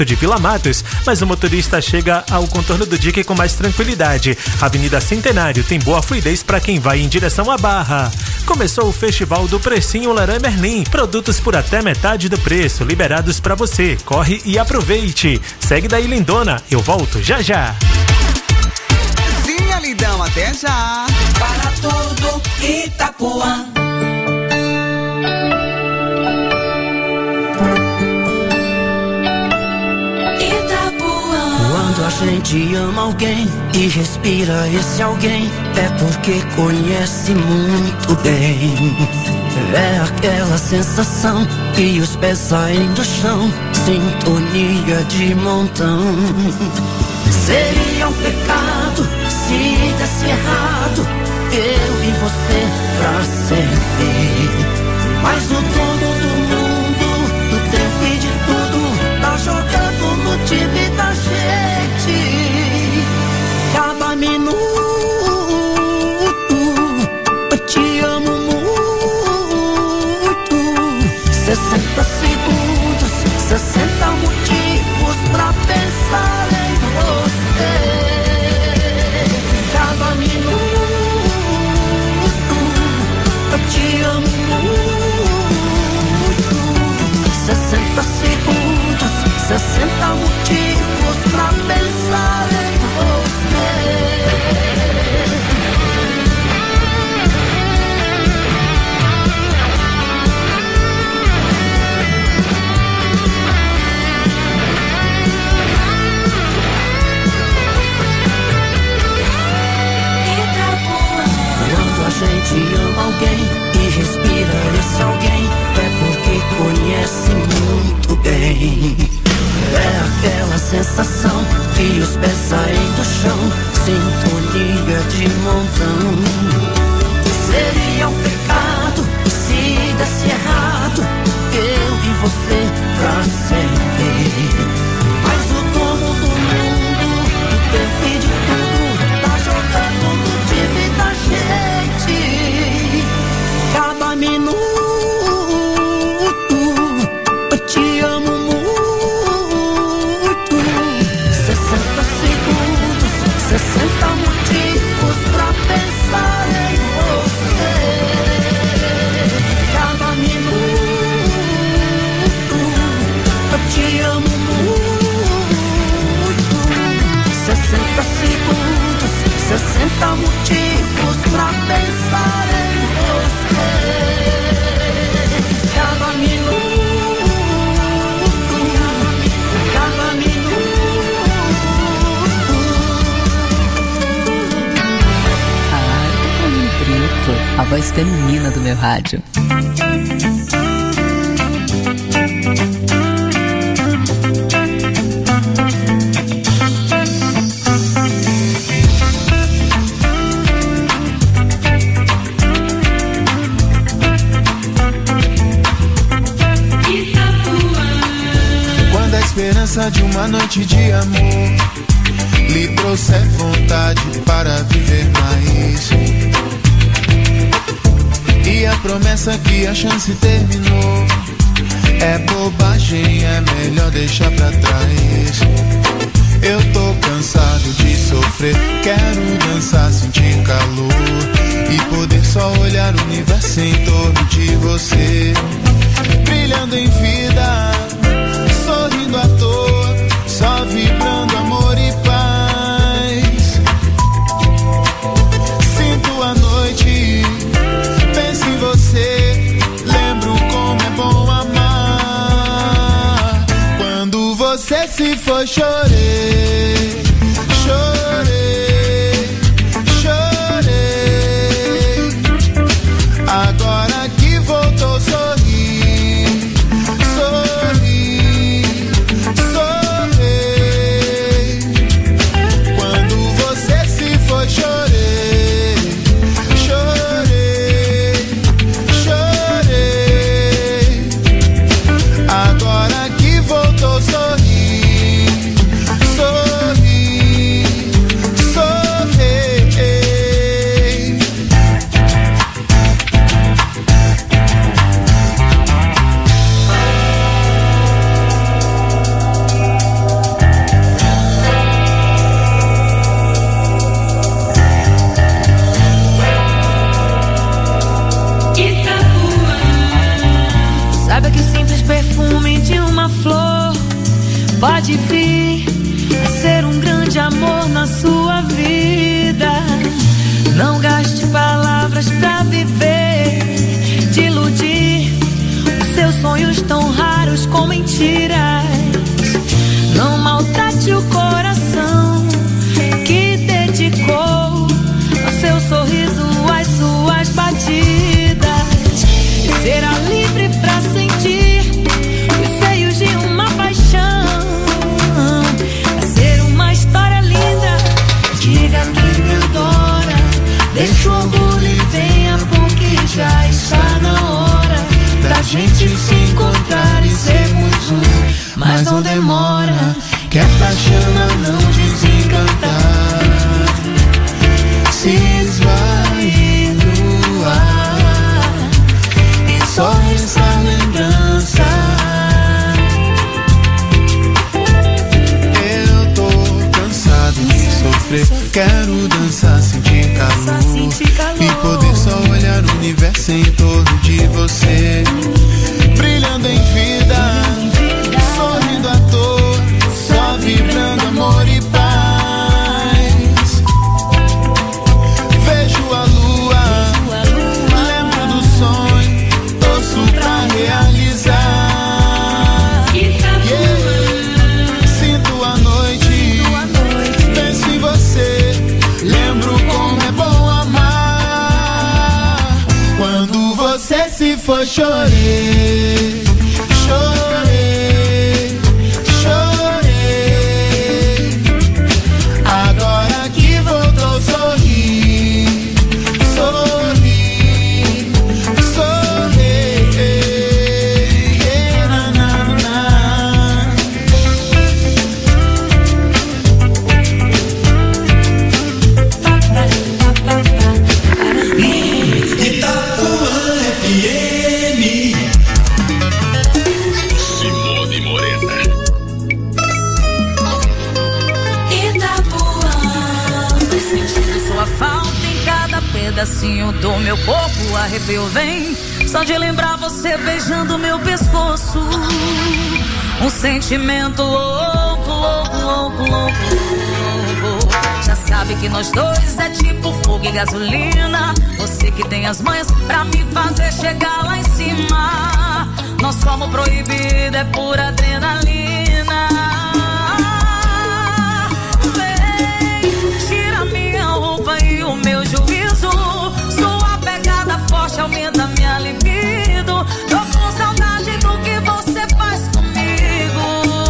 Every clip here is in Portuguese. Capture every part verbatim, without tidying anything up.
de Vila Matos, mas o motorista chega ao contorno do dique com mais tranquilidade. Avenida Centenário tem boa fluidez para quem vai em direção à Barra. Começou o Festival do Precinho Leroy Merlin. Produtos por até metade do preço, liberados para você. Corre e aproveite. Segue daí, lindona. Eu volto já já. Sim, lindão, até já. Para tudo Itapuã. Quando a gente ama alguém e respira esse alguém, é porque conhece muito bem. É aquela sensação que os pés saem do chão, sintonia de montão. Seria um pecado se desse errado, eu e você pra sempre. Mas o dono do mundo, do tempo e de tudo, tá jogando no time da gente. Cada minuto eu te amo muito. Sessenta segundos, sessenta motivos pra pensar em você. Cada minuto eu te amo muito. Sessenta segundos, sessenta motivos pra pensar em você. Quando a gente ama alguém e respira esse alguém, é porque conhece muito bem. É aquela sensação que os pés saem do chão, sintonia de montão. Seria um pecado se desse errado, eu e você pra sempre. Mas o dono do mundo, do tempo e de tudo, tá jogando no time da gente. Cada minuto eu te amo muito. Sessenta segundos, sessenta motivos pra pensar em você. Cada minuto eu te amo muito. Sessenta segundos, sessenta motivos pra pensar em você. Cada minuto, cada minuto. A voz feminina do meu rádio. Quando a esperança de uma noite de amor lhe trouxer vontade para viver mais, e a promessa que a chance terminou é bobagem, é melhor deixar pra trás. Eu tô cansado de sofrer, quero dançar, sentir calor e poder só olhar o universo em torno de você, brilhando em vida, sorrindo à toa, só vibrando amor e paz. Sinto a noite, penso em você, lembro como é bom amar. Quando você se foi, chorei, chorei, chorei. Agora que voltou, sorri, sorri, sorri. Quando você se foi, chorei, chorei, chorei. Agora que voltou, sorri, sorri, pode vir a ser um grande amor na sua vida. Não gaste palavras pra viver, de iludir os seus sonhos tão raros com mentiras. Não maltrate o coração que dedicou ao seu sorriso, às suas batidas. E será livre pra sentir os seios de uma paixão. Vai ser uma história linda. Diga que me adora, deixa o orgulho e venha, porque já está na hora da gente se encontrar e sermos um. Mas não demora, que a paixão não desencantar, se esvai no ar e só resta lembrança. Eu tô cansado de sofrer, quero dançar, sentir calor, sentir calor e poder só olhar o universo em torno de você, brilhando em vida, sorrindo à toa, só vibrando amor e paz. Vejo a lua, lembro do sonho, torço pra realizar. Yeah. Sinto a noite, penso em você, lembro como é bom amar. Quando você se for, chorei, chorei, chorei. Agora que voltou, sorri, sorri, sorri. Na, na, na. Itapuã F M. Simone Morena. Itapuã, tô sentindo sua falta em cada pedacinho do meu corpo. Arrepio vem só de lembrar você beijando meu pescoço. Um sentimento louco, louco, louco, louco, louco. Já sabe que nós dois é tipo fogo e gasolina. Você que tem as manhas pra me fazer chegar lá em cima. Nosso amor proibido é pura adrenalina. Vem, tira minha roupa e o meu juízo. Sua pegada forte aumenta minha libido. Tô com saudade do que você faz comigo.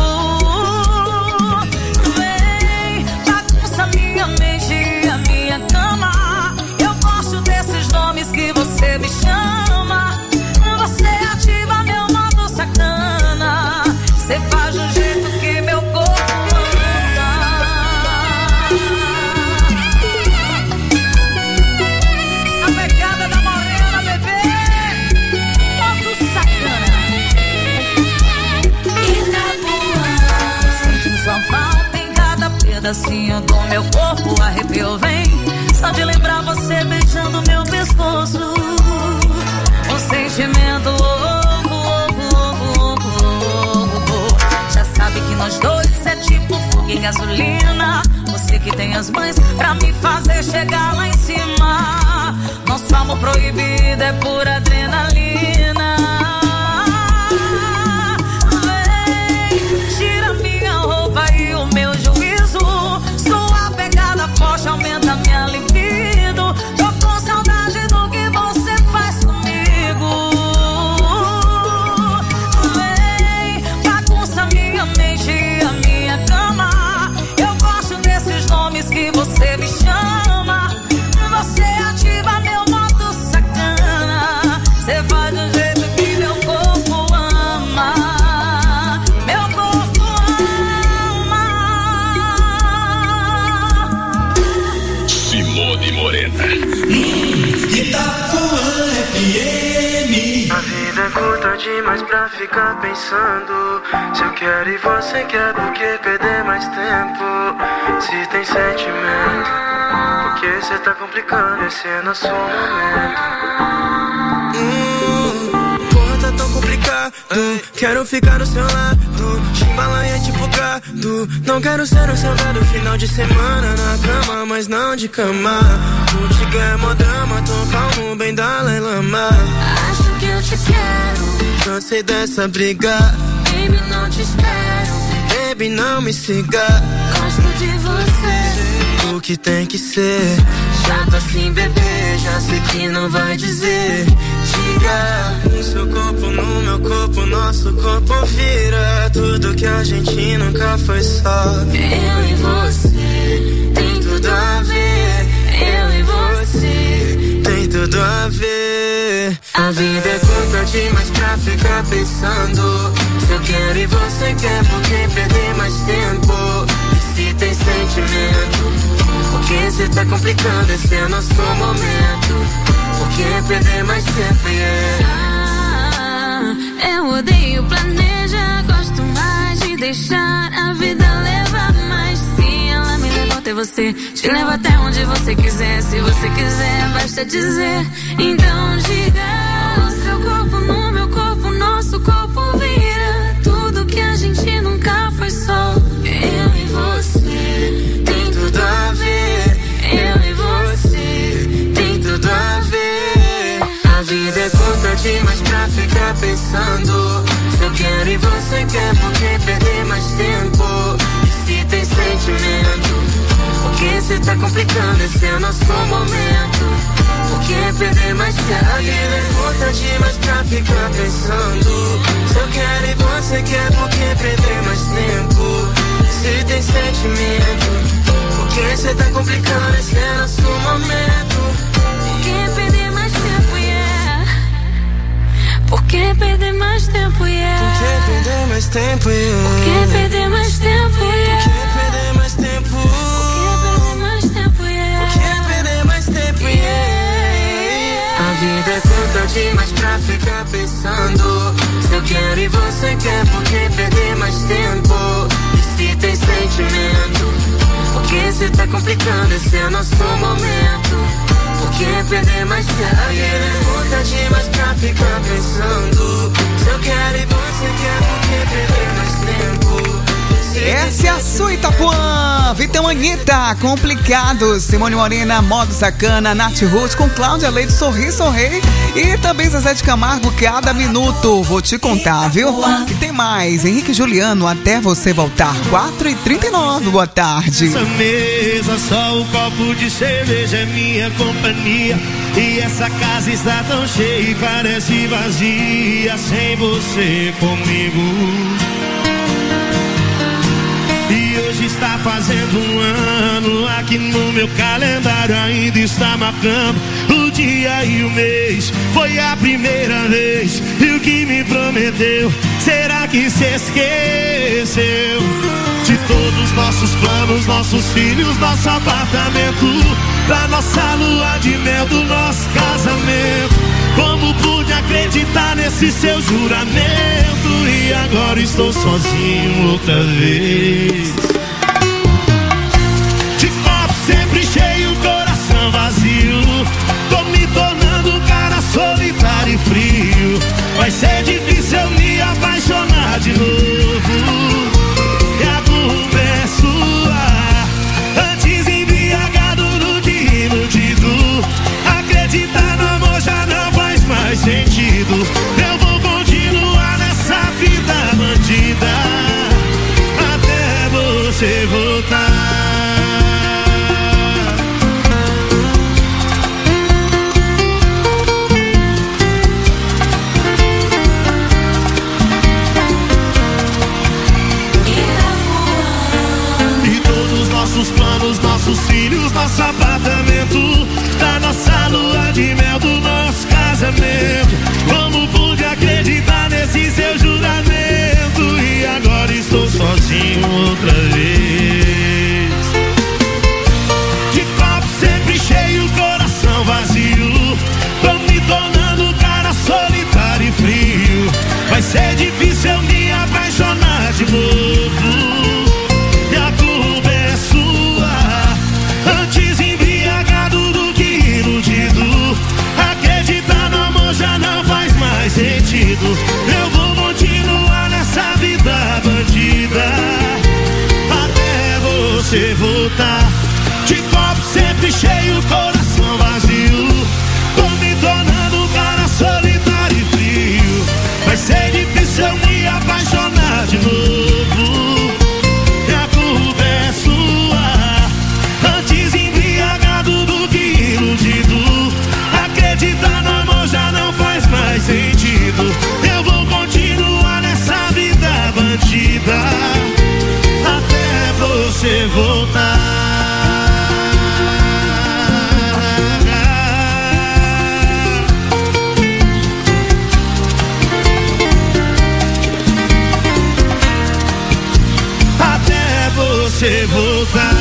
Vem, bagunça minha mente e a minha cama. Eu gosto desses nomes que você me chama. Você ativa meu modo sacana. Você faz do jeito que meu corpo manda. A pegada da morena, bebê, modo sacana. Itapuã, sentindo sua falta em cada pedacinho do meu corpo. Arrepio vem só de lembrar você beijando meu pescoço. Um sentimento louco, louco, louco, louco, louco. Já sabe que nós dois é tipo fogo e gasolina. Você que tem as mães pra me fazer chegar lá em cima. Nosso amor proibido é pura adrenalina. Vem, tira minha roupa e o meu juízo. Sua pegada forte aumenta minha libido. Tô com saudade do que você faz comigo. Vem, bagunça minha mente e a minha cama. Eu gosto desses nomes que você me chama. Você ativa meu modo sacana. Você faz do jeito que meu corpo ama. Meu corpo ama. Simone Morena. Itapuã F M. A vida é curta demais pra ficar pensando se eu quero e você quer, por que perder mais tempo? Se tem sentimento, porque cê tá complicando, esse é nosso momento. Hum, porra, tá tão complicado. Quero ficar no seu lado, Timbaland é tipo gato. lado. Não quero ser um soldado final de semana na cama, mas não de cama. Contigo é mó drama, tô calmo, bem Dalai Lama. Acho que eu te quero, cansei dessa briga. baby, eu não te espero. Baby, não me siga, Gosto de você, o que tem que ser. chato assim, bebê, já sei que não vai dizer. Diga, no seu corpo, no meu corpo, nosso corpo vira. Tudo que a gente nunca foi só. Eu e você, tem tudo a ver. Eu e você, Tem tudo a ver. a vida é curta demais pra ficar pensando. Se eu quero e você quer, por que perder mais tempo? E se tem sentimento, por que cê tá complicando? Esse é nosso momento. Por que perder mais tempo, yeah? Ah, eu odeio planejar, gosto mais de deixar a vida levar. Mas se ela me leva até você, te leva até onde você quiser. Se você quiser, basta dizer. Então diga, o seu corpo no meu corpo, nosso corpo vira. Tudo que a gente nunca foi só. Eu e você, Tem tudo a ver. eu e você, Tem tudo a ver. A vida é curta demais pra ficar pensando. Se eu quero e você quer, por que perder mais tempo? E se tem sentimento, por que cê tá complicando? Esse é nosso momento. Por que perder mais tempo? A vida é curta demais pra ficar pensando. Se eu quero e você quer, por que perder mais tempo? Se tem sentimento, por que cê tá complicando? Esse é nosso momento. Por que perder mais tempo, yeah? Por que perder mais tempo, yeah? Por que perder mais tempo, yeah? Por que perder mais tempo, yeah? Por que perder mais tempo? Por que perder mais tempo, yeah? Por que perder mais tempo, yeah? A vida é curta demais pra ficar pensando. Se eu quero e você quer, por que perder mais tempo? E se tem sentimento, por que cê tá complicando? Esse é nosso momento. Por que perder mais tempo? A vida é curta demais pra ficar pensando. Se eu quero e você quer, por que perder mais tempo? Essa é a sua Itapuã, Vitão Anitta, Complicado, Simone Morena, Modo Sacana, Nath Ruth com Cláudia Leite, Sorri, Sorri e também Zezé de Camargo, Cada Minuto, vou te contar, viu? E tem mais, Henrique e Juliano, Até Você Voltar, quatro e trinta e nove, boa tarde. Essa mesa, só um copo de cerveja é minha companhia. E essa casa está tão cheia e parece vazia sem você comigo. E hoje está fazendo um ano, aqui no meu calendário ainda está marcando o dia e o mês. Foi a primeira vez, e o que me prometeu, será que se esqueceu? De todos os nossos planos, nossos filhos, nosso apartamento, da nossa lua de mel, do nosso casamento. Como pude acreditar nesse seu juramento? E agora estou sozinho outra vez. De copo sempre cheio, coração vazio. Tô me tornando um cara solitário e frio. Vai ser difícil eu me apaixonar de novo. E a culpa é sua. Antes embriagado do que iludido. Acreditar no amor já não faz mais sentido. Eu vou continuar nessa vida bandida até você voltar. E todos os nossos planos, nossos filhos, nosso apartamento, da nossa lua de mel, do nosso casamento. Como pude acreditar nesse seu juramento? E agora estou sozinho outra vez. De copo sempre cheio, coração vazio. Tô me tornando um cara solitário e frio. Vai ser difícil eu me apaixonar de novo. E a culpa é sua. Antes embriagado do que iludido. Acreditar no amor já não faz mais sentido. Eu vou continuar você voltar. De copo sempre cheio, coração vazio. Tô me tornando um cara solitário e frio. Vai ser difícil eu me apaixonar de novo. E a culpa é sua. Antes embriagado do que iludido. Acreditar no amor já não faz mais sentido. Eu vou continuar nessa vida bandida até você voltar. Você voltar.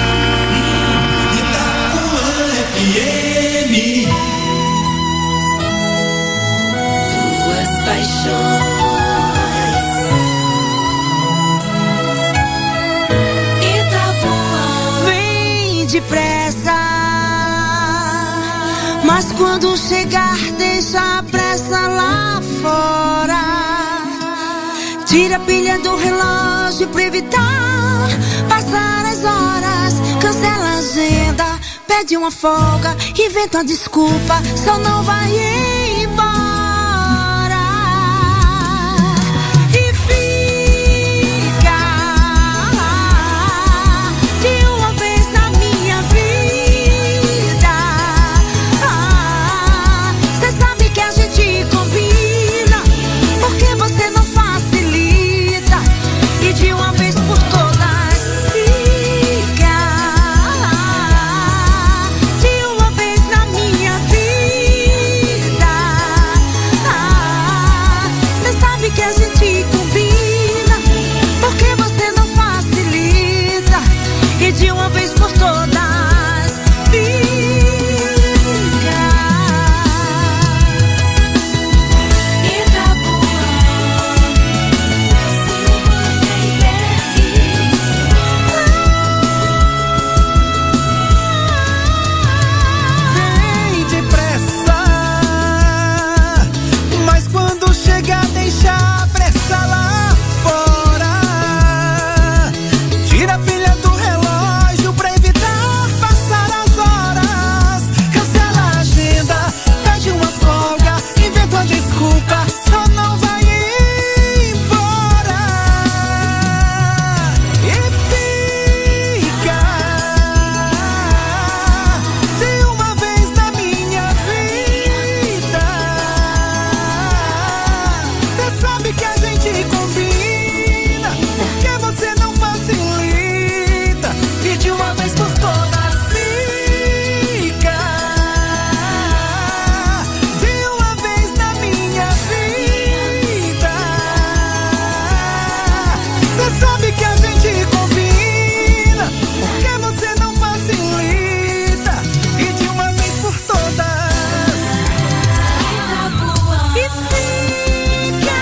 Itapuã F M. Duas paixões. Itapuã. Vem depressa, mas quando chegar deixa a pressa lá fora. Tira a pilha do relógio pra evitar passar as horas. Cancela a agenda, pede uma folga, inventa uma desculpa, só não vai embora. E fica de uma vez na minha vida. Ah, cê sabe que a gente combina, porque você não facilita. E de uma vez por todas fica de uma vez na minha vida. Ah, cê sabe que a gente combina, porque você não facilita. E de uma vez por todas fica. Itapuã, Vem depressa, mas quando chegar deixa a pressa lá fora. Tira a pilha do relógio pra evitar passar as horas. Cancela a agenda, pede uma folga, inventa uma desculpa, só não vai embora. E fica de uma vez na minha vida. Cê sabe que a gente combina, porque você não facilita. E de uma vez por todas fica de uma vez na minha vida. Cê sabe que a gente combina, porque você não facilita. E de uma vez por todas. e fica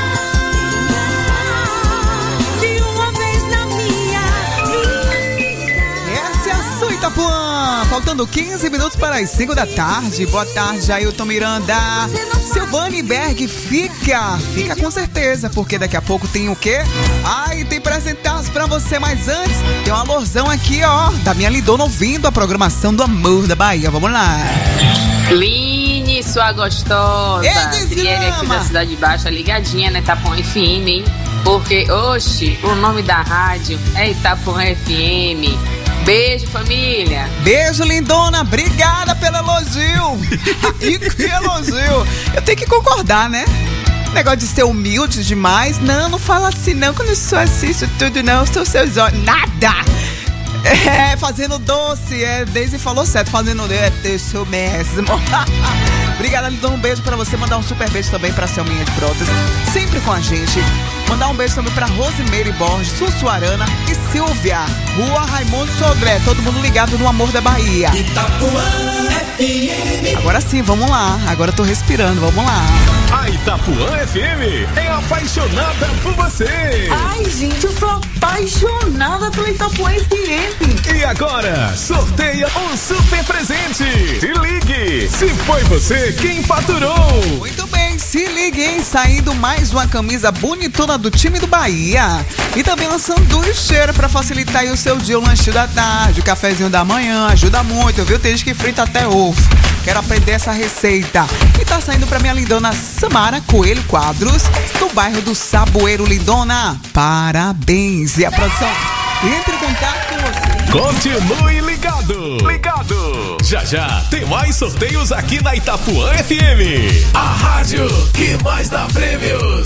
de uma vez na minha vida. Essa é a sua Itapuã. Faltando quinze minutos para as cinco da tarde. Boa tarde, Ailton Miranda. Silvane Berg, fica. Fica com certeza, porque daqui a pouco tem o quê? Ai, tem presentaços pra você, mas antes tem um alorzão aqui, ó, da minha lindona ouvindo a programação do Amor da Bahia. Vamos lá. Line, sua gostosa. Ei, Desgrama. Triele aqui da Cidade Baixa, ligadinha na Itapuã F M, hein? Porque, oxe, o nome da rádio é Itapuã F M. Beijo, família. Beijo, lindona. Obrigada pelo elogio. E que elogio. Eu tenho que concordar, né? Negócio de ser humilde demais. Não, não fala assim não, que eu não sou assim, isso tudo não. Sou seus olhos. Nada. É, fazendo doce. É, Daisy falou certo. Fazendo é, isso mesmo. Obrigada, lindona. Um beijo pra você. Mandar um super beijo também pra Selminha de Brotas. Sempre com a gente. Mandar um beijo também pra Rosimeire Borges, Sussuarana e Silvia, Rua Raimundo Sodré. Todo mundo ligado no Amor da Bahia. Itapuã F M. Agora sim, vamos lá. Agora eu tô respirando, vamos lá. A Itapuã F M é apaixonada por você. Ai, gente, eu sou apaixonada pela Itapuã F M. E agora, sorteia um super presente. Se ligue, se foi você quem faturou. Muito bem, se liguem, saindo mais uma camisa bonitona do time do Bahia. E também uma sanduicheira pra facilitar aí o seu dia, o lanchinho da tarde, o cafezinho da manhã, ajuda muito, viu? Tem gente que frita até ovo. Quero aprender essa receita. E tá saindo pra minha lindona Samara Coelho Quadros, do bairro do Saboeiro. Lindona, parabéns. E a produção, entre em contato com você. Continue ligado, ligado. Já já tem mais sorteios aqui na Itapuã F M. A rádio que mais dá prêmios.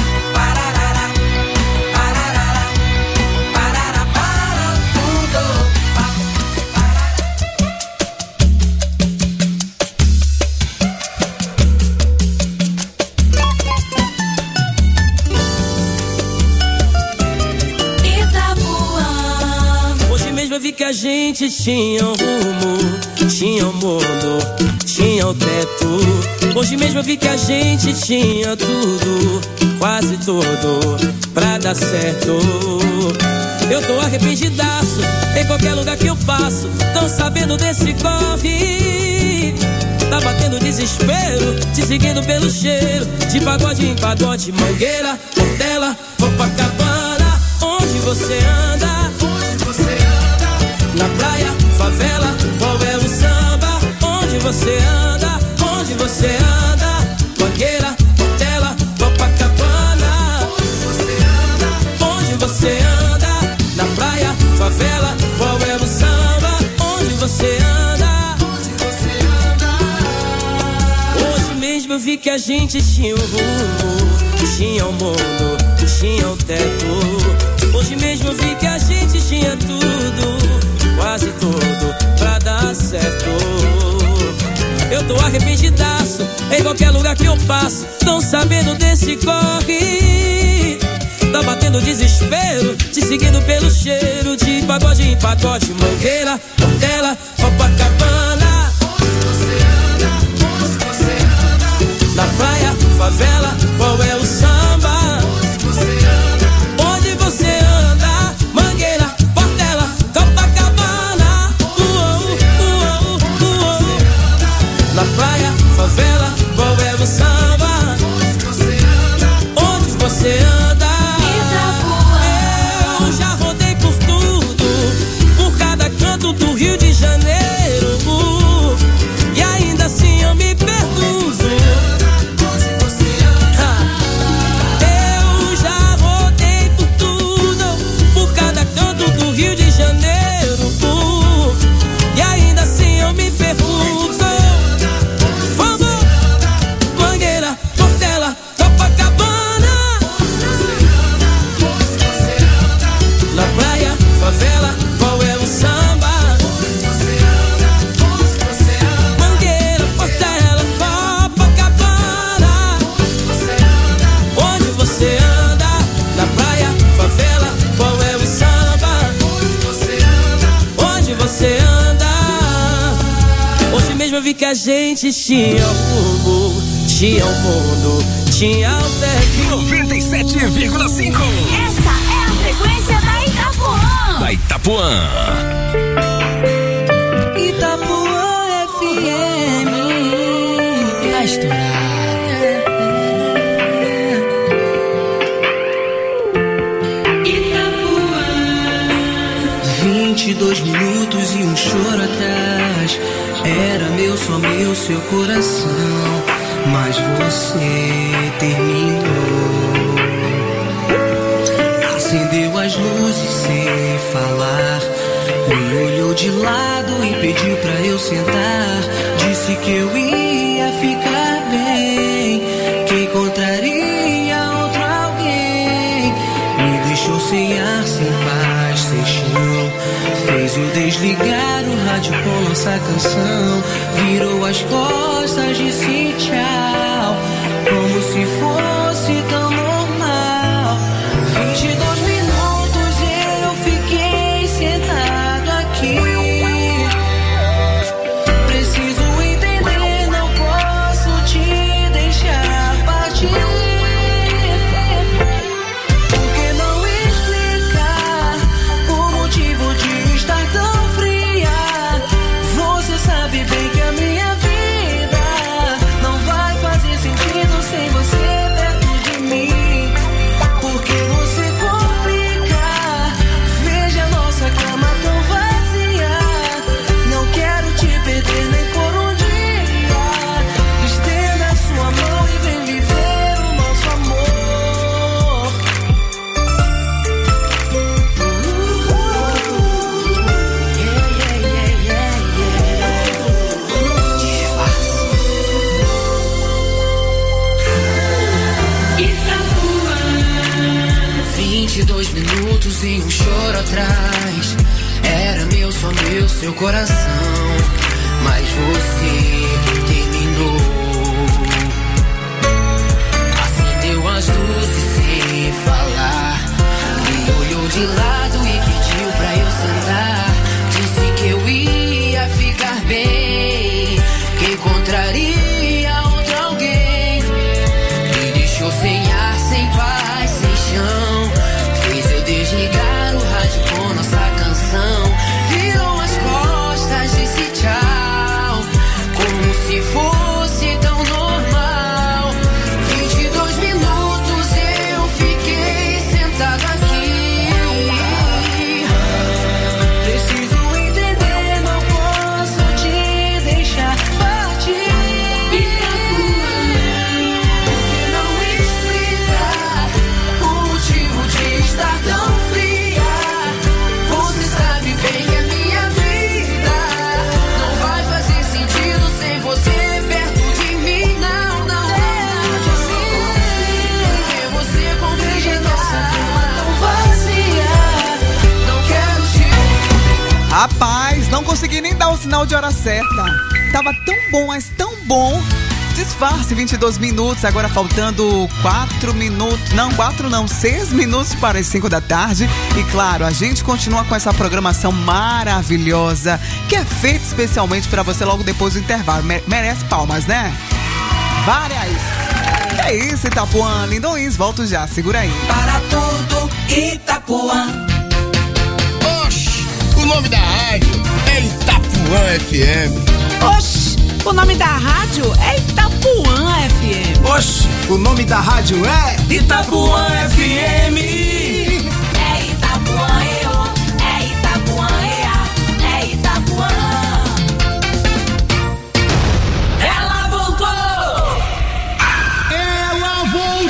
Eu vi que a gente tinha um rumo, tinha um mundo, tinha um teto. Hoje mesmo eu vi que a gente tinha tudo, quase tudo, pra dar certo. Eu tô arrependidaço, em qualquer lugar que eu passo, tão sabendo desse corre. Tá batendo desespero, te seguindo pelo cheiro, de pagode em pagode, Mangueira, Portela, Copacabana. Onde você anda? Na praia, favela, qual é o samba? Onde você anda? Onde você anda? Mangueira, Portela, Copacabana. Onde você anda? Na praia, favela, qual é o samba? Onde você anda? Hoje mesmo eu vi que a gente tinha um rumo, tinha um mundo, tinha um teto. Hoje mesmo eu vi que a gente tinha tudo, quase tudo, pra dar certo. Eu tô arrependidaço, em qualquer lugar que eu passo, tão sabendo desse corre. Tá batendo desespero, te seguindo pelo cheiro, de pagode em pagode, Mangueira, Portela, Copacabana. Onde você anda? Onde você anda? Na praia, favela, qual é o samba? Onde você anda? Onde você anda? Mangueira, Portela, Copacabana. Na praia, favela, qual é o samba? Onde você anda? Onde você anda? Eu já rodei por tudo, por cada canto do Rio de Janeiro, e ainda assim eu me pergunto. Eu já rodei por tudo, por cada canto do Rio de Janeiro, e ainda assim eu me pergunto. Favela, qual é o samba? Onde você anda? Onde você anda? Mangueira, Portela, Copacabana. Onde você anda? Onde você anda? Na praia, favela, qual é o samba? Onde você anda? Onde você anda? Hoje mesmo eu vi que a gente tinha um rumo, tinha um mundo, tinha um teto. noventa e sete vírgula cinco. Essa é a frequência da Itapuã. Da Itapuã. Itapuã F M. Vai estourar. Itapuã. Vinte e dois minutos e um choro atrás. Era meu, só meu, seu coração. Mas você terminou. Acendeu as luzes sem falar, me olhou de lado e pediu pra eu sentar. Disse que eu ia ficar bem, que encontraria outro alguém. Me deixou sem ar, sem paz, sem chão. Fez eu desligar o rádio com nossa canção. Virou as costas, disse tchau, como se fosse tão normal. Vinte e dois minutos eu fiquei sentado aqui. Preciso entender, não posso te deixar partir. Por que não explicar o motivo de estar tão fria? Você sabe bem que a minha vida não vai fazer sentido sem você. mais. Era meu, só meu, seu coração, mas você terminou. Acendeu as luzes sem falar, me olhou de lado e pediu pra eu sentar. Disse que eu ia ficar bem, que encontraria outro alguém. Me deixou sem ar, sem paz, sem chão. Fez eu desligar o rádio com nossa canção. Virou as costas, disse tchau, como se fosse tão normal. vinte e dois minutos eu fiquei sentado aqui. Preciso entender, não posso te deixar partir. Porque não explicar o motivo de estar tão fria. Você sabe bem que a minha vida não vai fazer sentido sem você perto de mim. Não, não pode ser, porque você compreende nossa cama tão vazia. Não quero te. Rapaz, não consegui nem dar o sinal de hora certa. Tava tão bom, mas tão bom. Disfarce, vinte e dois minutos, agora faltando quatro minutos, não, quatro não, seis minutos para as cinco da tarde. E claro, a gente continua com essa programação maravilhosa, que é feita especialmente para você logo depois do intervalo. Merece palmas, né? Várias. É isso, Itapuã, Lindões, volto já, segura aí. Para tudo, Itapuã. Oxi, o nome da rádio é Itapuã F M. Oxi, o nome da rádio é Itapuã F M. Oxi, o nome da rádio é Itapuã F M. É Itapuã, eu, é Itapuã, ea, é Itapuã. Ela voltou! Ela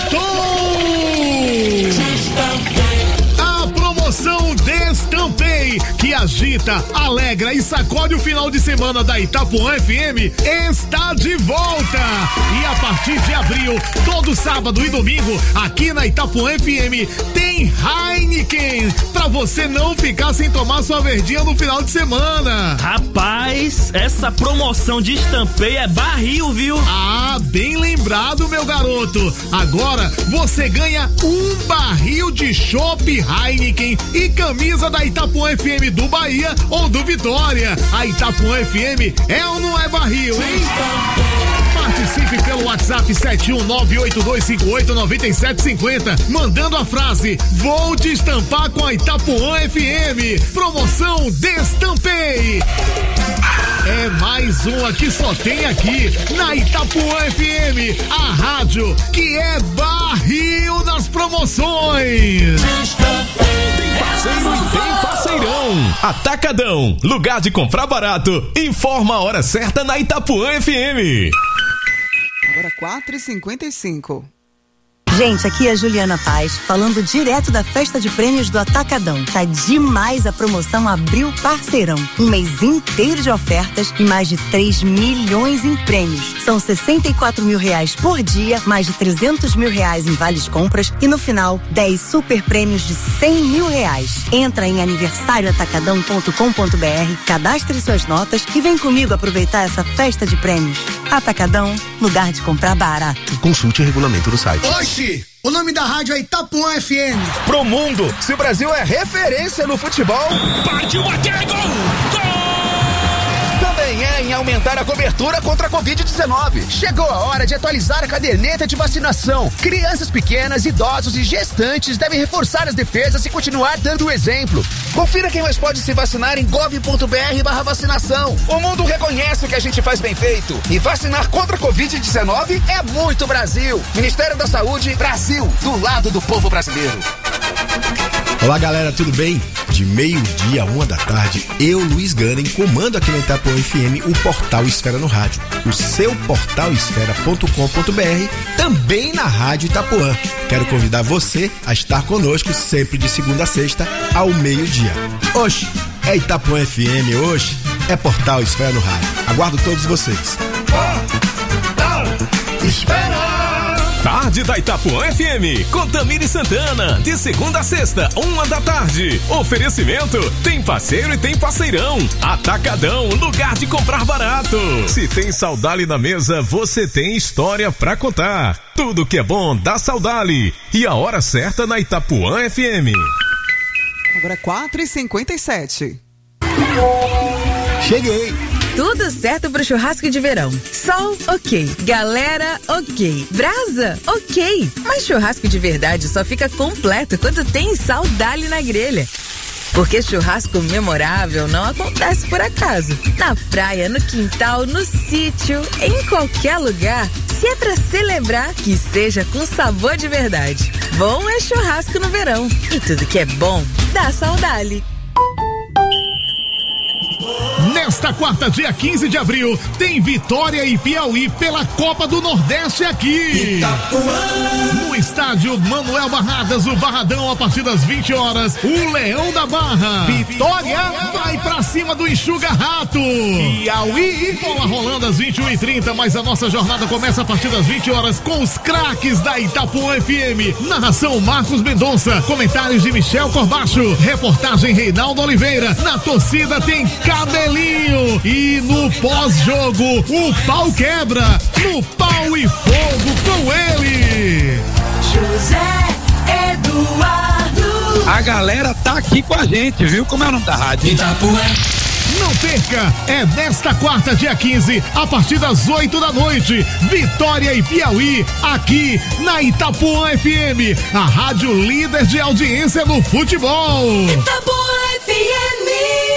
voltou! A promoção Destampei, que agita, alegra e sacode o final de semana da Itapuã F M, está de volta. E a partir de abril, todo sábado e domingo, aqui na Itapuã F M, tem Heineken, pra você não ficar sem tomar sua verdinha no final de semana. Rapaz, essa promoção de Estampei é barril, viu? Ah, bem lembrado, meu garoto. Agora você ganha um barril de chopp Heineken e camisa da Itapuã F M do Bahia ou do Vitória. A Itapuã F M é ou não é barril, hein? Participe pelo WhatsApp sete um nove oito dois cinco oito nove sete cinco zero, mandando a frase: vou te estampar com a Itapuã F M. Promoção Destampei. É mais uma que só tem aqui na Itapuã F M, a rádio que é barril nas promoções. Tem parceiro e tem parceirão. Atacadão, lugar de comprar barato. Informa a hora certa na Itapuã F M. Agora quatro e cinquenta e cinco. Gente, aqui é a Juliana Paz, falando direto da festa de prêmios do Atacadão. Tá demais a promoção Abril Parceirão. Um mês inteiro de ofertas e mais de três milhões em prêmios. São sessenta e quatro mil reais por dia, mais de trezentos mil reais em vales compras e no final, dez super prêmios de cem mil reais. Entra em aniversário atacadão ponto com ponto b r, cadastre suas notas e vem comigo aproveitar essa festa de prêmios. Atacadão, lugar de comprar barato. Consulte o regulamento do site. Oxi, o nome da rádio é Itapuã F M. Pro mundo, se o Brasil é referência no futebol, partiu até gol! Gol! Também é em aumentar a cobertura contra a covid dezenove. Chegou a hora de atualizar a caderneta de vacinação. Crianças pequenas, idosos e gestantes devem reforçar as defesas e continuar dando o exemplo. Confira quem mais pode se vacinar em gov ponto b r barra vacinação. O mundo reconhece o que a gente faz bem feito. E vacinar contra a covid dezenove é muito Brasil. Ministério da Saúde, Brasil, do lado do povo brasileiro. Olá galera, tudo bem? De meio-dia a uma da tarde, eu, Luiz Ganem, comando aqui na Itapuã F M o Portal Esfera no Rádio. O seu portal esfera ponto com ponto b r, também na Rádio Itapuã. Quero convidar você a estar conosco sempre de segunda a sexta, ao meio-dia. Oxe, é Itapuã F M, oxe, é Portal Esfera no Rádio. Aguardo todos vocês. Portal Esfera. Tarde da Itapuã F M, com Tamiri Santana, de segunda a sexta, uma da tarde. Oferecimento, tem parceiro e tem parceirão. Atacadão, lugar de comprar barato. Se tem Saudali na mesa, você tem história pra contar. Tudo que é bom dá Saudali. E a hora certa na Itapuã F M. Agora é quatro e cinquenta e sete. Cheguei. Tudo certo pro churrasco de verão. Sol, ok. Galera, ok. Brasa, ok. Mas churrasco de verdade só fica completo quando tem Saudali na grelha. Porque churrasco memorável não acontece por acaso. Na praia, no quintal, no sítio, em qualquer lugar. Se é pra celebrar, que seja com sabor de verdade. Bom é churrasco no verão. E tudo que é bom, dá Saudali. Nesta quarta, dia quinze de abril, tem Vitória e Piauí pela Copa do Nordeste aqui. Itapuã. No estádio Manuel Barradas, o Barradão, a partir das vinte horas, o Leão da Barra. Vitória vai pra cima do Enxuga Rato. Piauí, bola rolando às vinte e uma e trinta, mas a nossa jornada começa a partir das vinte horas com os craques da Itapuã F M. Narração Marcos Mendonça, comentários de Michel Corbacho, reportagem Reinaldo Oliveira. Na torcida tem Cabelinho. E no pós-jogo, o pau quebra. No pau e fogo com ele, José Eduardo. A galera tá aqui com a gente, viu? Como é o nome da rádio? Itapuã. Não perca, é nesta quarta, dia quinze, a partir das oito da noite, Vitória e Piauí, aqui na Itapuã F M, a rádio líder de audiência no futebol. Itapuã F M.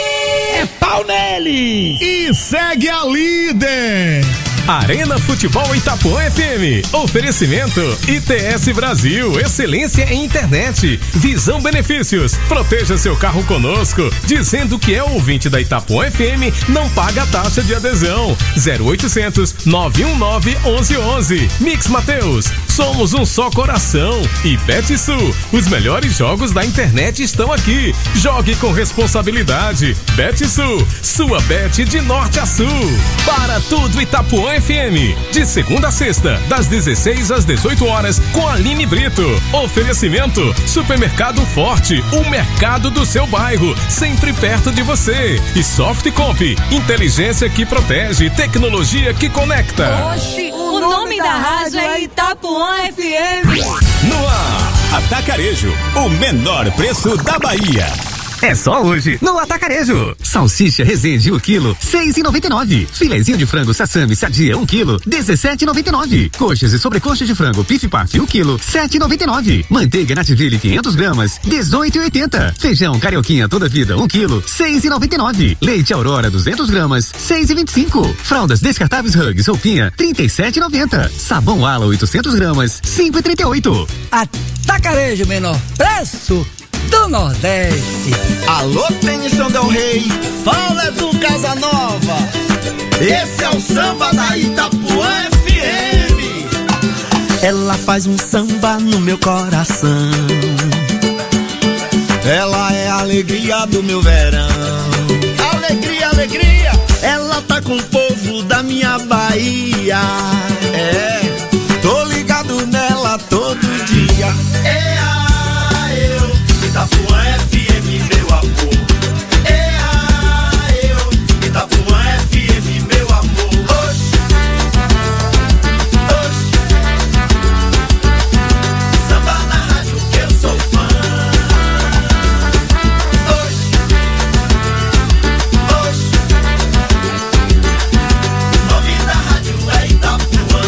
É pau nele! E segue a líder. Arena Futebol Itapuã F M. Oferecimento I T S Brasil, excelência em internet. Visão Benefícios. Proteja seu carro conosco. Dizendo que é ouvinte da Itapuã F M, não paga taxa de adesão. zero oitocentos, nove um nove, onze onze. Mix Mateus. Somos um só coração. E BetSul. Os melhores jogos da internet estão aqui. Jogue com responsabilidade. BetSul. Sua bet de norte a sul. Para tudo Itapuã F M, de segunda a sexta, das dezesseis às dezoito horas, com Aline Brito. Oferecimento, Supermercado Forte, o mercado do seu bairro, sempre perto de você. E Softcomp, inteligência que protege, tecnologia que conecta. Oxi, o nome da rádio é Itapuã F M. No ar, Atacarejo, o menor preço da Bahia. É só hoje, no Atacarejo. Salsicha Resende, o quilo, seis e noventa e nove. Filezinho de frango Sassami Sadia, um quilo, dezessete e noventa e nove. Coxas e sobrecoxas de frango Pif Paf, um quilo, sete e noventa e nove. Manteiga Nativille, quinhentos gramas, dezoito e oitenta. Feijão Carioquinha Toda Vida, um quilo, seis e noventa e nove. Leite Aurora, duzentos gramas, seis e vinte e cinco. Fraldas descartáveis Hugs, roupinha, trinta e sete e noventa. Sabão Ala, oitocentos gramas, cinco e trinta e oito. Atacarejo, menor preço do Nordeste. Alô, Tênis Del Rey, fala do Casanova. Esse é o samba da Itapuã F M. Ela faz um samba no meu coração. Ela é a alegria do meu verão. Alegria, alegria. Ela tá com o povo da minha Bahia. É, tô ligado nela todo dia. É a eu. Itapuã F M, meu amor. É a eu. Itapuã F M, meu amor. Oxi, oxi. Samba na rádio que eu sou fã. Oxi, oxi. O nome da rádio é Itapuã.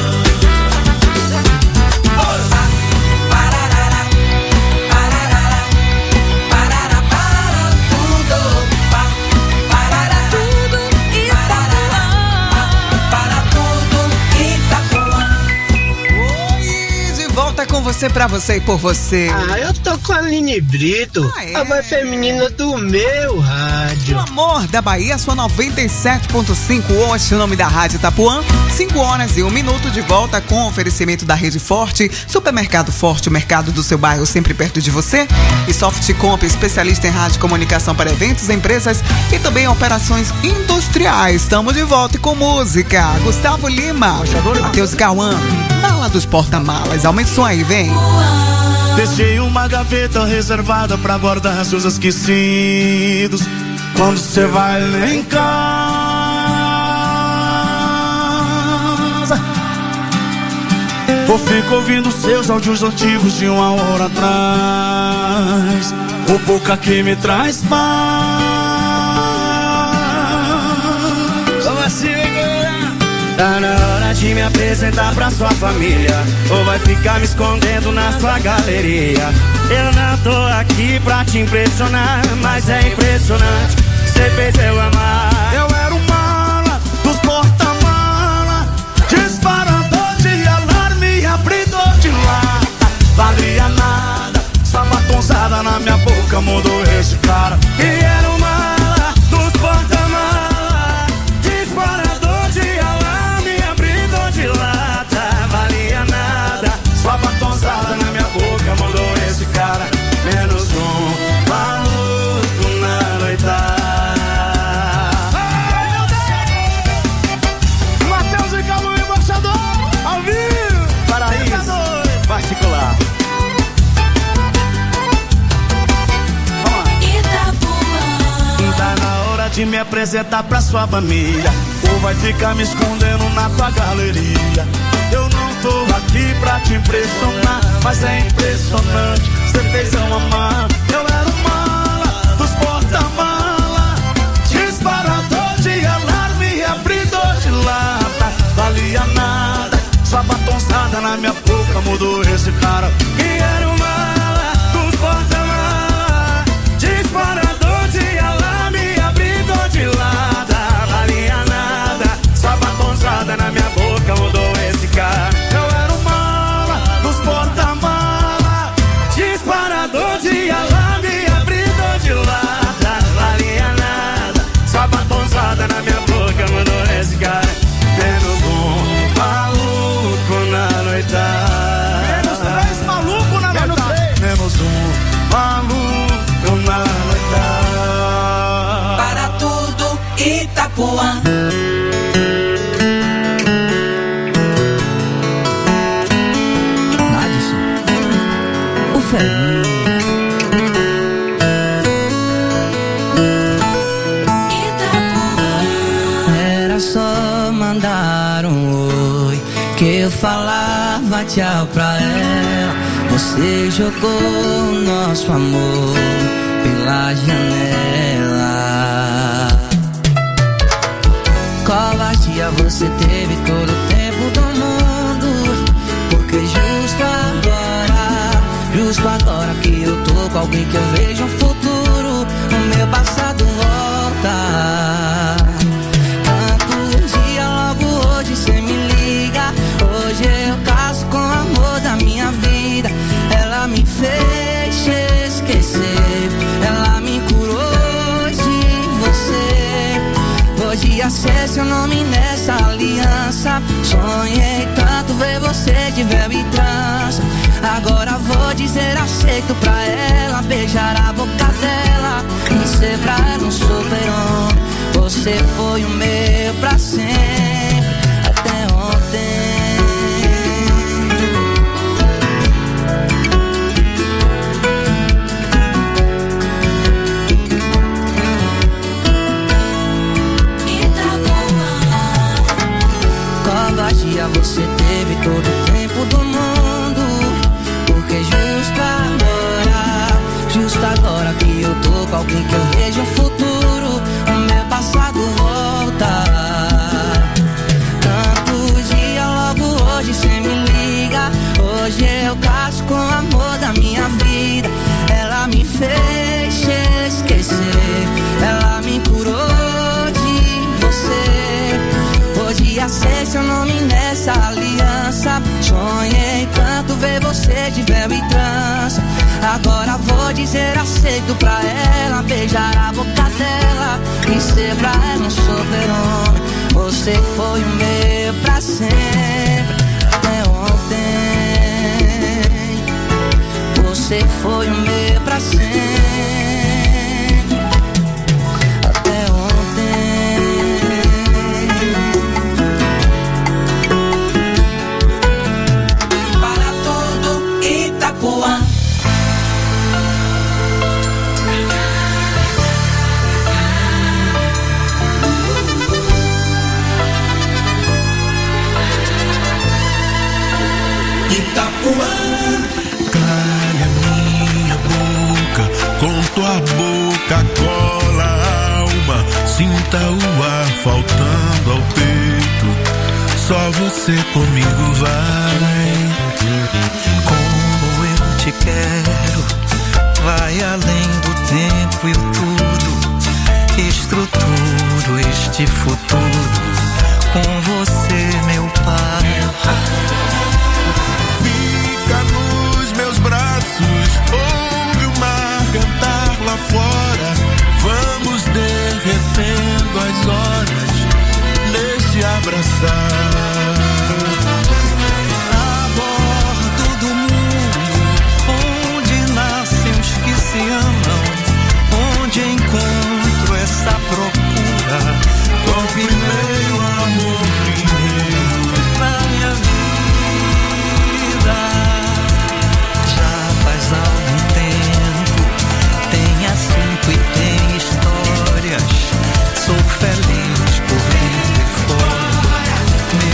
Com você, pra você e por você. Ah, eu tô com a Aline Brito, ah, é? A voz feminina do meu rádio. amor da Bahia, sua noventa e sete ponto cinco. Hoje, o nome da Rádio Itapuã. cinco horas e um minuto de volta com oferecimento da Rede Forte, Supermercado Forte, o mercado do seu bairro sempre perto de você. E Softcomp, especialista em rádio comunicação para eventos, empresas e também operações industriais. Estamos de volta com música. Gustavo Lima, Matheus Cauã, Mala dos Porta-Malas. Aumenta o som aí, vem. Deixei uma gaveta reservada pra guardar seus esquecidos. Quando você vai lá em casa, ou fico ouvindo seus áudios antigos de uma hora atrás. O boca que me traz paz. Como assim, tá na hora de me apresentar pra sua família, ou vai ficar me escondendo na sua galeria? Eu não tô aqui pra te impressionar, mas é impressionante, cê fez eu amar. Eu era o mala dos porta-mala, disparador de alarme, abridor de lata. Valia nada, sua batonzada na minha boca mudou esse cara. E era o mala dos porta-mala, disparador de alarme, abridor de lata. Valia nada, sua batonzada na minha boca mudou esse cara. Menos um maluco na noitada. Matheus e Cauã, embaixador, ao vivo, Paraíso particular. Tá na hora de me apresentar pra sua família, ou vai ficar me escondendo na tua galeria? Eu não tô aqui pra te impressionar, mas é impressionante, cê fez eu amar. Eu era o mala dos porta-mala, disparador de alarme, abridor de lata. Valia nada, sua batonzada na minha boca mudou esse cara. E era o mala dos porta-mala, disparador de alarme, abridor de lata. Valia nada, sua batonzada na minha boca mudou esse cara. Eu era o mala dos porta-mala, disparador de alarme, abridor de lata. Valia nada, sua batonzada na minha boca mudou esse cara. Menos um maluco na noitada. Menos três maluco na noitada. Menos um maluco na noitada. Para tudo, Itapuã. O Ferinho. Era só mandar um oi que eu falava tchau pra ela. Você jogou o nosso amor pela janela. Covardia você teve todo o tempo do mundo, porque justo agora, justo agora que eu tô com alguém que eu vejo um futuro, o meu passado volta. Tanto dia, logo hoje cê me liga. Hoje eu caso com o amor da minha vida. Ela me fez esquecer, ela me curou de você. Podia ser seu nome nessa aliança. Sonhei tanto ver você de véu e trança. Agora vou dizer aceito pra ela, beijar a boca dela e ser pra ela um super-homem. Você foi o meu pra sempre, até ontem. Covardia você teve todo o tempo do mundo, porque justo agora, justo agora que eu tô com alguém que eu vejo um futuro, o meu passado volta. Tanto dia, logo hoje cê me liga. Hoje eu caso com o amor da minha vida. Ela me fez esquecer, ela me curou de você. Podia ser seu nome nessa aliança. Sonhei tanto ver você de véu e trança. Agora vou dizer aceito pra ela, beijar a boca dela e ser pra ela um super-homem. Você foi o meu pra sempre, até ontem. Você foi o meu pra sempre, até ontem. Para todo Itapuã. Itapuã. Calha minha boca, com tua boca cola a alma. Sinta o ar faltando ao peito, só você comigo vai. Como eu te quero, vai além do tempo e o tudo. Estruturo este futuro com você, meu pai. Fica nos meus braços, ouve o mar cantar lá fora. Vamos derretendo as horas nesse abraçar. A bordo do mundo, onde nascem os que se amam, onde encontro essa procura com o primeiro amor primeiro na minha vida. Já faz algum tempo, tem assunto e tem histórias. Sou feliz por dentro e fora.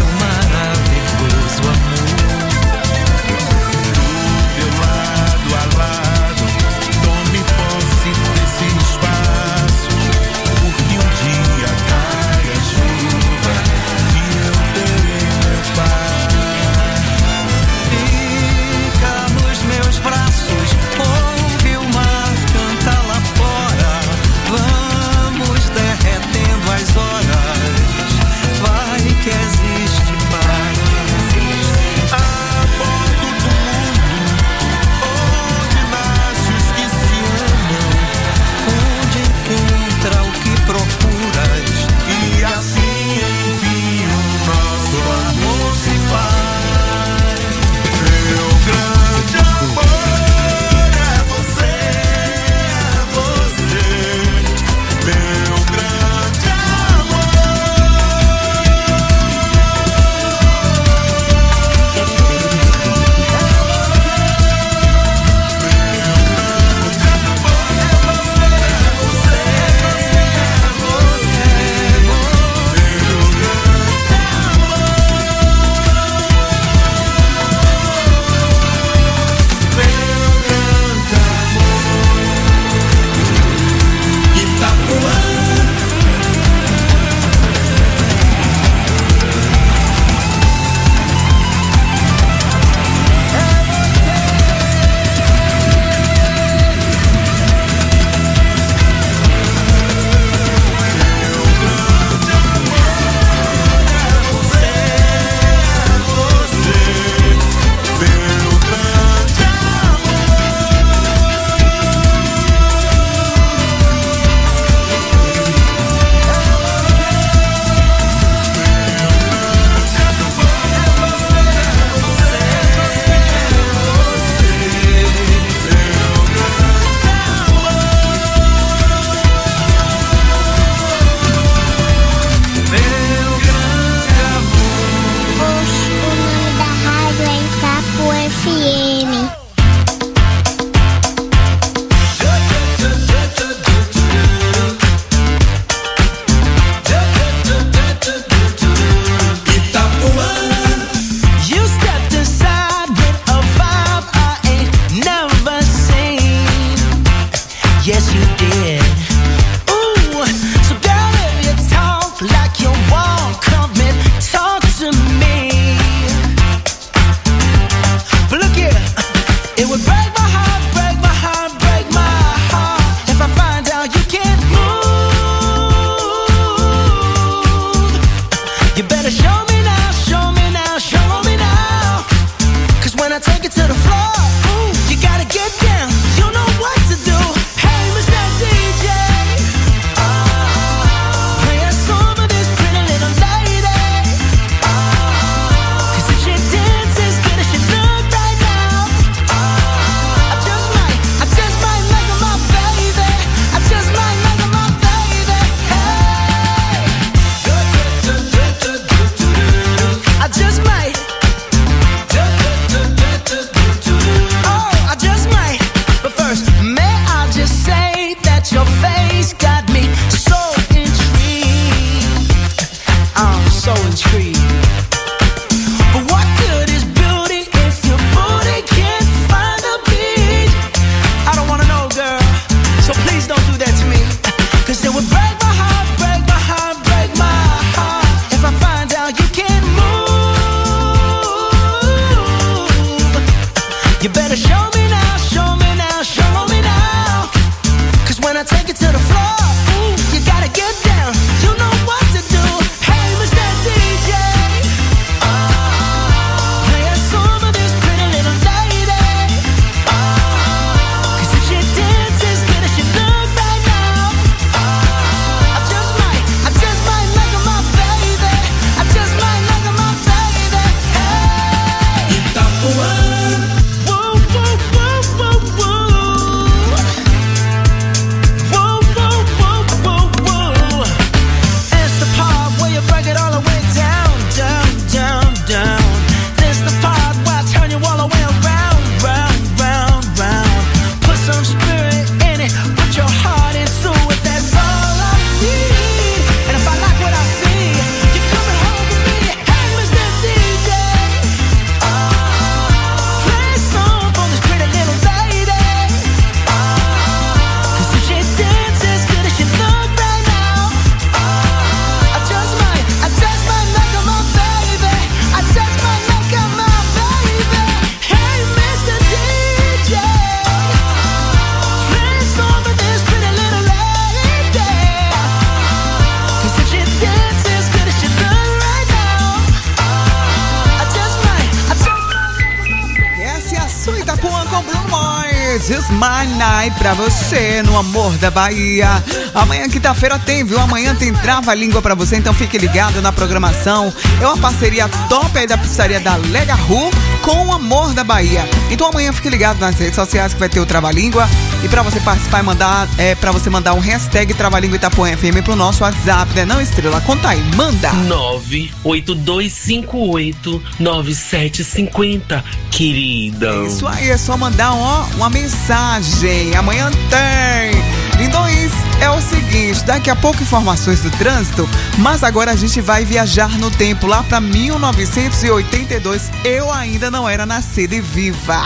Just My Night pra você no Amor da Bahia. Amanhã, quinta-feira, tem, viu? Amanhã tem Trava-Língua pra você, então fique ligado na programação. É uma parceria top aí da pizzaria da Lega Ru com o Amor da Bahia. Então amanhã fique ligado nas redes sociais que vai ter o Trava-Língua. E pra você participar e mandar, é pra você mandar um hashtag Trava-Língua Itapuã F M pro nosso WhatsApp, né? Não, Estrela? Conta aí, manda! nove oito dois cinco oito nove sete cinco zero, querida. Isso aí, é só mandar ó, uma mensagem. Amanhã tem. Lindões, é o seguinte, daqui a pouco informações do trânsito, mas agora a gente vai viajar no tempo, lá pra mil novecentos e oitenta e dois. Eu ainda não era nascida e viva.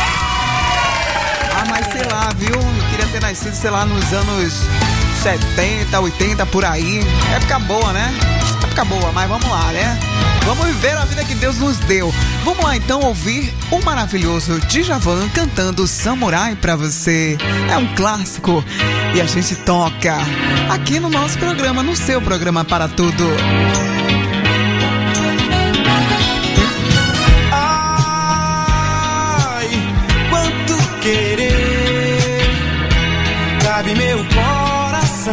Ah, mas sei lá, viu? Eu queria ter nascido, sei lá, nos anos setenta, oitenta, por aí. Época boa, né? Época boa, mas vamos lá, né? Vamos viver a vida que Deus nos deu. Vamos lá então ouvir o maravilhoso Djavan cantando Samurai pra você. É um clássico e a gente toca aqui no nosso programa, no seu programa Para Tudo. Ai, quanto querer cabe meu coração.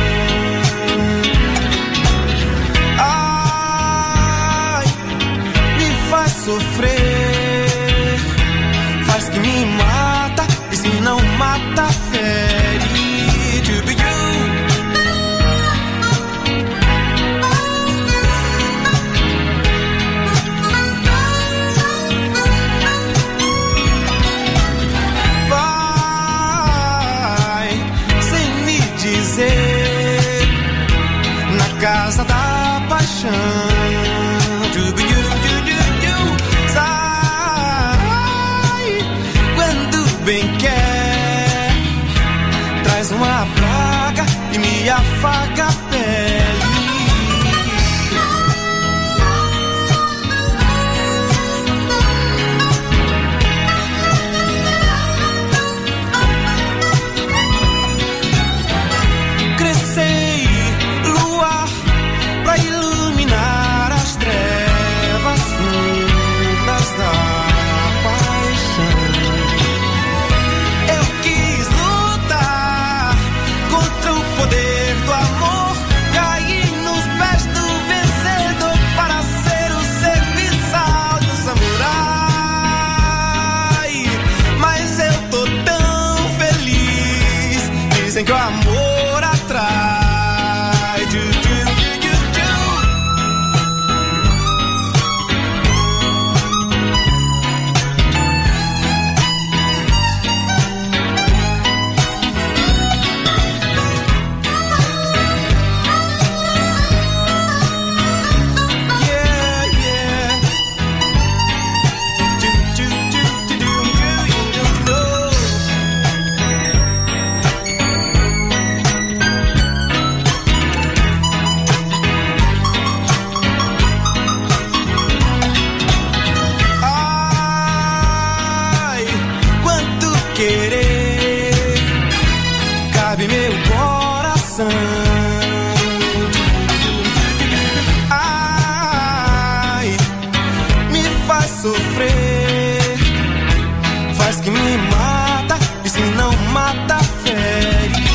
Sofrer faz que me mata, e se não mata, fere. To be you. Vai sem me dizer na casa da paixão. To be you. Bem quer, traz uma praga e me afaga a pele. Crescei, luar, pra iluminar as trevas fundas da paixão. Poder do amor cair nos pés do vencedor para ser o serviçal do samurai. Mas eu tô tão feliz, dizem que o amor atrai. Ai, me faz sofrer, faz que me mata, e se não mata, fere.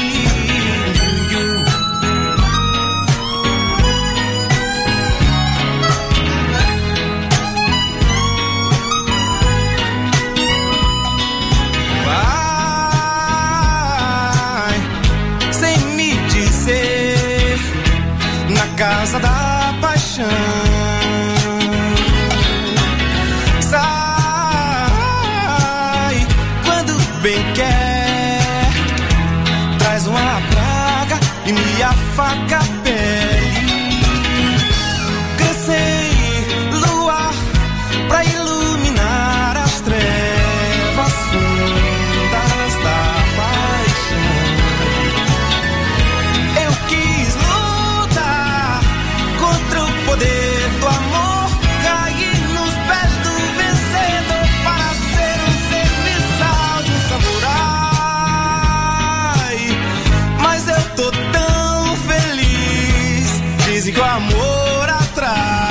Vai sem me dizer na casa da paixão. Sai quando bem quer, traz uma praga e me afaga a pele. Crescei, luar, pra iluminar as trevas fundas da paixão. Eu quis lutar contra o poder do amor, cair nos pés do vencedor para ser um serviçal de um samurai. Mas eu tô tão feliz, dizem que o amor atrai.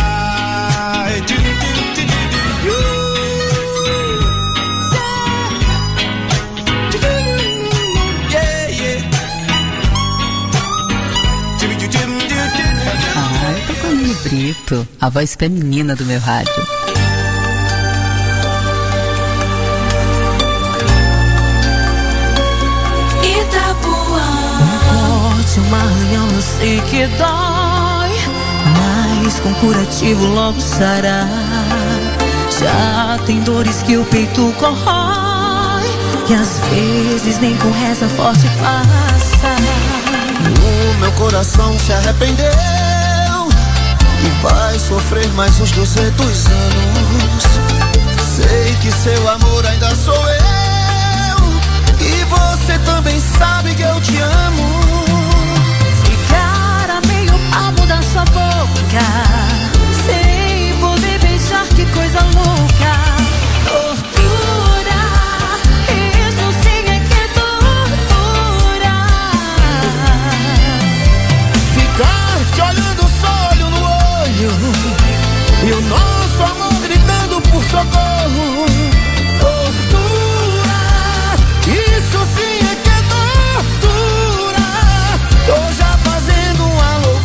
Brito, a voz feminina do meu rádio. Um arranhão eu sei que dói, mas com curativo logo sará. Já tem dores que o peito corrói, e às vezes nem com reza forte passa. O meu coração se arrependeu e vai sofrer mais uns duzentos anos. Sei que seu amor ainda sou eu, e você também sabe que eu te amo. Amo da sua boca, sem poder beijar, que coisa louca. Tortura, isso sim é que é tortura. Ficar te olhando só olho no olho, e o nosso amor gritando por socorro. Tortura, isso sim é que é tortura. Tô já fazendo uma loucura.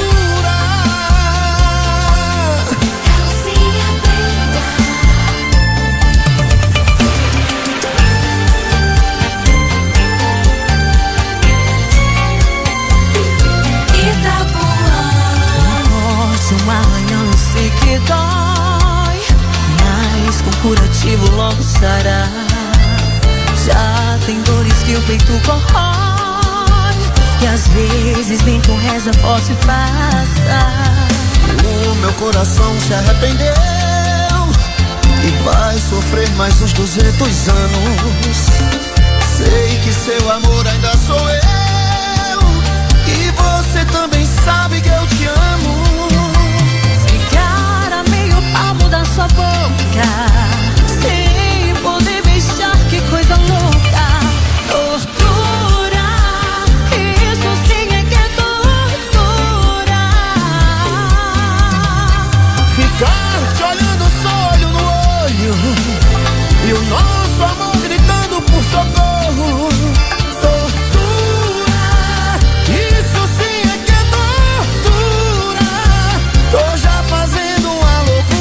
Um arranhão eu sei que dói, mas com curativo logo sará. Já tem dores que o peito corrói, e às vezes nem com reza forte passa. O meu coração se arrependeu e vai sofrer mais uns duzentos anos. Sei que seu amor ainda sou eu, e você também sabe que eu te amo. Palmo da sua boca, sem poder beijar, que coisa louca. Tortura, isso sim é que é tortura. Ficar te olhando só olho no olho, e o nosso amor gritando por socorro. Tortura, isso sim é que é tortura. Tô já fazendo uma loucura.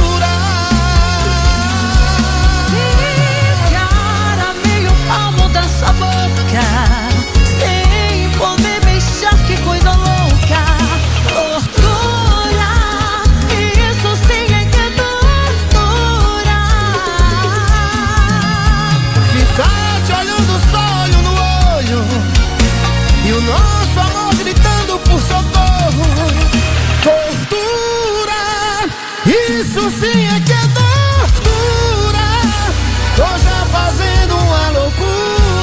Sem poder beijar, que coisa louca. Tortura, isso sim é que é tortura. Ficar te olhando só olho no olho, e o nosso amor gritando por socorro. Tortura, isso sim é que é tortura. Tô já fazendo uma loucura.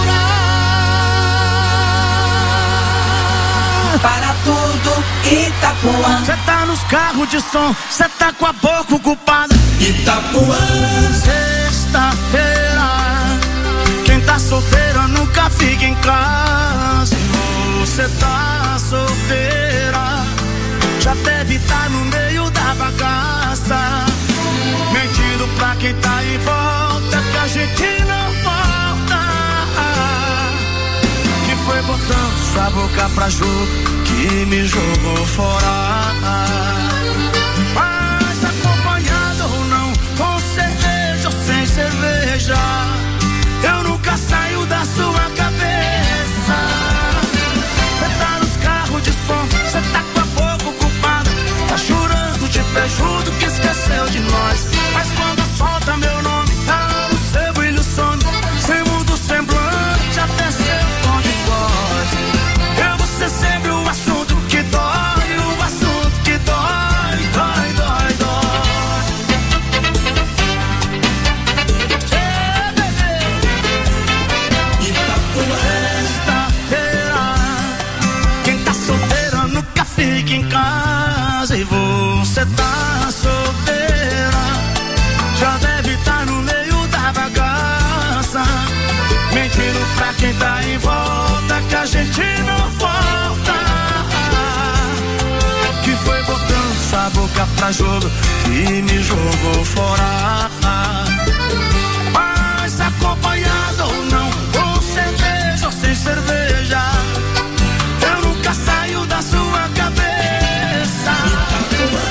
Para tudo, Itapuã. Cê tá nos carros de som, cê tá com a boca ocupada. Itapuã. Sexta-feira, quem tá solteira nunca fica em casa. Você tá solteira, já deve estar no meio da bagaça, mentindo pra quem tá em volta que a gente não volta. Que foi botando sua boca pra jogo que me jogou fora. Mas acompanhado ou não, com cerveja ou sem cerveja, eu nunca saio da sua cabeça. Cê tá nos carros de som, cê tá com a boca ocupada, tá chorando de beijudo que esqueceu de nós. Mas quando solta meu nome, tá no seu brilho some, sem mundo semblante, até seu tom de voz. Eu vou ser sempre o assunto que dói, o assunto que dói, dói, dói, dói. É, bebê. Sexta-feira, quem tá solteira nunca fica em casa. E você tá solteira, já deve estar no meio da bagaça, mentindo pra quem tá em volta que a gente não volta. Que foi botando sua boca pra jogo que me jogou fora. Mas acompanhado ou não, com cerveja ou sem cerveja, eu nunca saio da sua cabeça.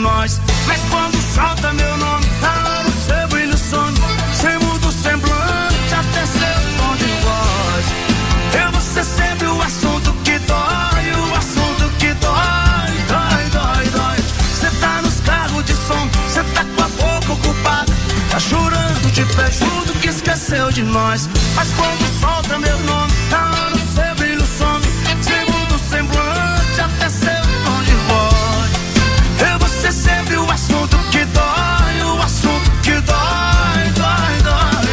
nós. Mas quando solta meu nome, na hora o seu brilho some. Você muda o semblante, até seu tom de voz. Eu vou ser sempre o assunto que dói, o assunto que dói, dói, dói, dói. Você tá nos carros de som, você tá com a boca ocupada, tá chorando de pé, tudo que esqueceu de nós. Mas quando solta meu nome, na hora o seu brilho some. Você muda o semblante, até seu tom de voz. Eu vou ser sempre o assunto que dói, o assunto que dói, dói, dói,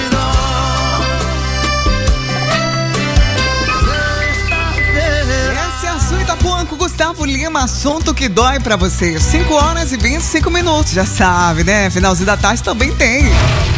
dói. Essa é a sua Itapuã com Gustavo Lima, assunto que dói pra você. cinco horas e vinte e cinco minutos, já sabe, né? Finalzinho da tarde também tem.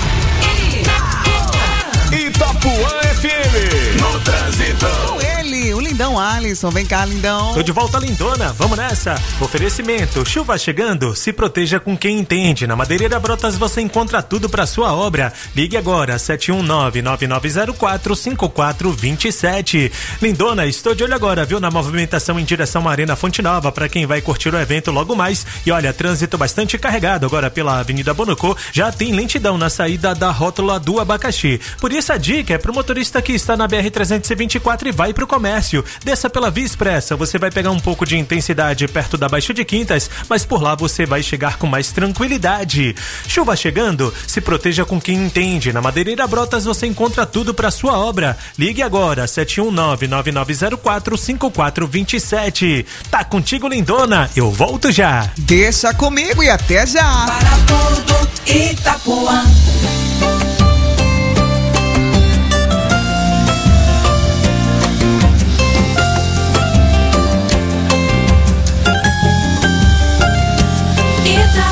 Itapuã F M. No trânsito. Com ele, o lindão Alisson. Vem cá, lindão. Tô de volta, lindona. Vamos nessa. Oferecimento. Chuva chegando. Se proteja com quem entende. Na Madeireira Brotas você encontra tudo pra sua obra. Ligue agora. sete um nove, nove nove zero quatro, cinco quatro dois sete. Lindona, estou de olho agora, viu? Na movimentação em direção à Arena Fonte Nova. Pra quem vai curtir o evento logo mais. E olha, trânsito bastante carregado agora pela Avenida Bonocô. Já tem lentidão na saída da rótula do Abacaxi. Por isso a dica é pro motorista que está na B R trezentos e vinte e quatro e vai pro comércio. Desça pela Via Expressa, você vai pegar um pouco de intensidade perto da Baixa de Quintas, mas por lá você vai chegar com mais tranquilidade. Chuva chegando? Se proteja com quem entende. Na Madeireira Brotas você encontra tudo para sua obra. Ligue agora, sete um nove, nove nove zero quatro, cinco quatro dois sete. Tá contigo, lindona? Eu volto já. Deixa comigo e até já. Para tudo Itapuã.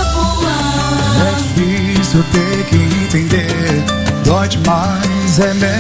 É difícil ter que entender, dói demais, é melhor.